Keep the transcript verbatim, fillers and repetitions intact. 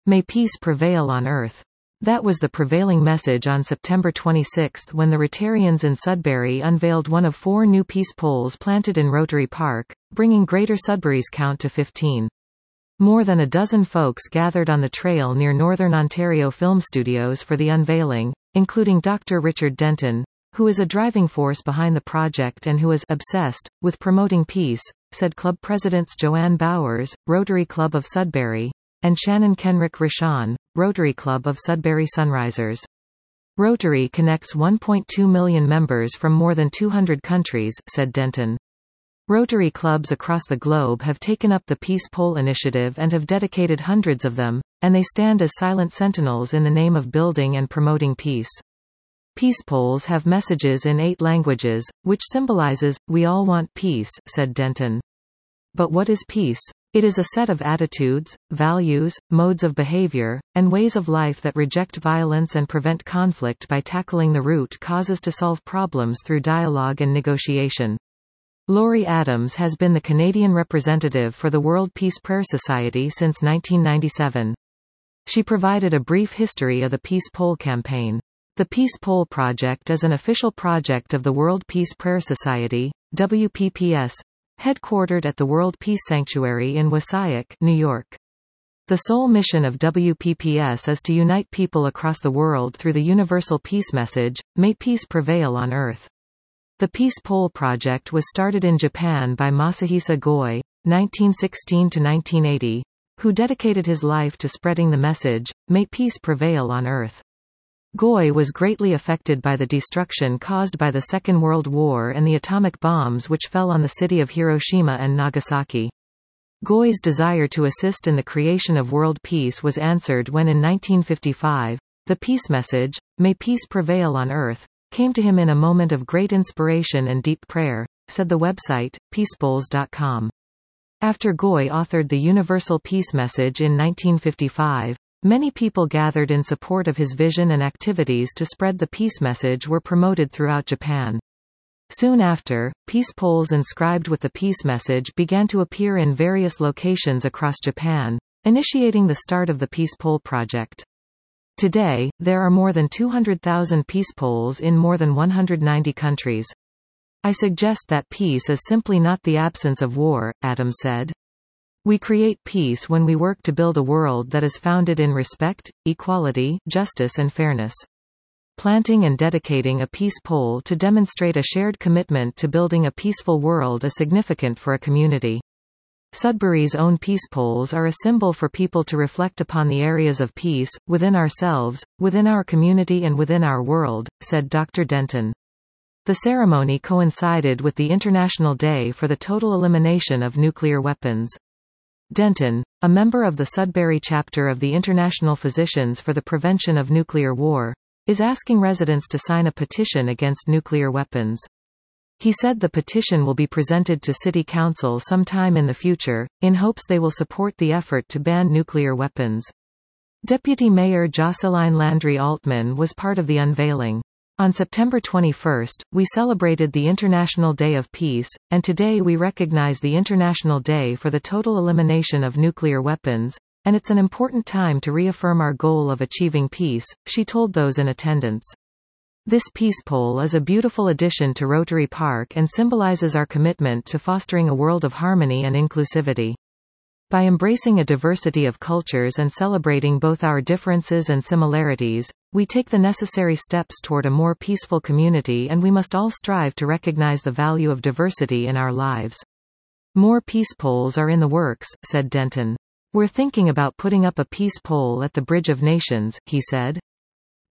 May peace prevail on earth. That was the prevailing message on September twenty-sixth when the Rotarians in Sudbury unveiled one of four new peace poles planted in Rotary Park, bringing Greater Sudbury's count to fifteen. More than a dozen folks gathered on the trail near Northern Ontario Film Studios for the unveiling, including Doctor Richard Denton, who is a driving force behind the project and who is obsessed with promoting peace, said club presidents Joanne Bowers, Rotary Club of Sudbury, and Shannon Kenrick Rishon, Rotary Club of Sudbury Sunrisers. Rotary connects one point two million members from more than two hundred countries, said Denton. Rotary clubs across the globe have taken up the Peace Pole initiative and have dedicated hundreds of them, and they stand as silent sentinels in the name of building and promoting peace. Peace poles have messages in eight languages, which symbolizes, we all want peace, said Denton. But what is peace? It is a set of attitudes, values, modes of behavior, and ways of life that reject violence and prevent conflict by tackling the root causes to solve problems through dialogue and negotiation. Laurie Adams has been the Canadian representative for the World Peace Prayer Society since nineteen ninety-seven. She provided a brief history of the Peace Pole campaign. The Peace Pole Project is an official project of the World Peace Prayer Society, W P P S, headquartered at the World Peace Sanctuary in Wassaic, New York. The sole mission of W P P S is to unite people across the world through the universal peace message, may peace prevail on earth. The Peace Pole Project was started in Japan by Masahisa Goi, nineteen sixteen to nineteen eighty, who dedicated his life to spreading the message, may peace prevail on earth. Goi was greatly affected by the destruction caused by the Second World War and the atomic bombs which fell on the city of Hiroshima and Nagasaki. Goi's desire to assist in the creation of world peace was answered when in nineteen fifty-five, the peace message, may peace prevail on earth, came to him in a moment of great inspiration and deep prayer, said the website, peacepoles dot com. After Goi authored the Universal Peace Message in nineteen fifty-five, many people gathered in support of his vision, and activities to spread the peace message were promoted throughout Japan. Soon after, peace poles inscribed with the peace message began to appear in various locations across Japan, initiating the start of the Peace Pole Project. Today, there are more than two hundred thousand peace poles in more than one hundred ninety countries. I suggest that peace is simply not the absence of war, Adams said. We create peace when we work to build a world that is founded in respect, equality, justice and fairness. Planting and dedicating a peace pole to demonstrate a shared commitment to building a peaceful world is significant for a community. Sudbury's own peace poles are a symbol for people to reflect upon the areas of peace, within ourselves, within our community and within our world, said Doctor Denton. The ceremony coincided with the International Day for the Total Elimination of Nuclear Weapons. Denton, a member of the Sudbury chapter of the International Physicians for the Prevention of Nuclear War, is asking residents to sign a petition against nuclear weapons. He said the petition will be presented to City Council sometime in the future, in hopes they will support the effort to ban nuclear weapons. Deputy Mayor Jocelyn Landry Altman was part of the unveiling. On September twenty-first, we celebrated the International Day of Peace, and today we recognize the International Day for the Total Elimination of Nuclear Weapons, and it's an important time to reaffirm our goal of achieving peace, she told those in attendance. This peace pole is a beautiful addition to Rotary Park and symbolizes our commitment to fostering a world of harmony and inclusivity. By embracing a diversity of cultures and celebrating both our differences and similarities, we take the necessary steps toward a more peaceful community, and we must all strive to recognize the value of diversity in our lives. More peace poles are in the works, said Denton. We're thinking about putting up a peace pole at the Bridge of Nations, he said.